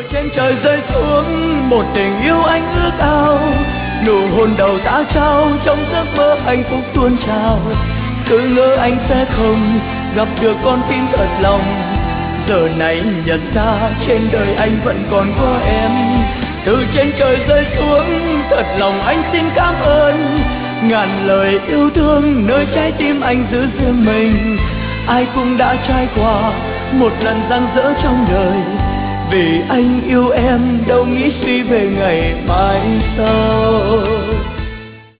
trên trời rơi xuống một tình yêu anh ước ao, nụ hôn đầu ta trao trong giấc mơ hạnh phúc tuôn trào. Cứ ngỡ anh sẽ không gặp được con tim thật lòng, giờ này nhận ra trên đời anh vẫn còn có em. Từ trên trời rơi xuống thật lòng anh xin cảm ơn, ngàn lời yêu thương nơi trái tim anh giữ riêng mình. Ai cũng đã trải qua một lần rạng rỡ trong đời, vì anh yêu em đâu nghĩ suy về ngày mai sau.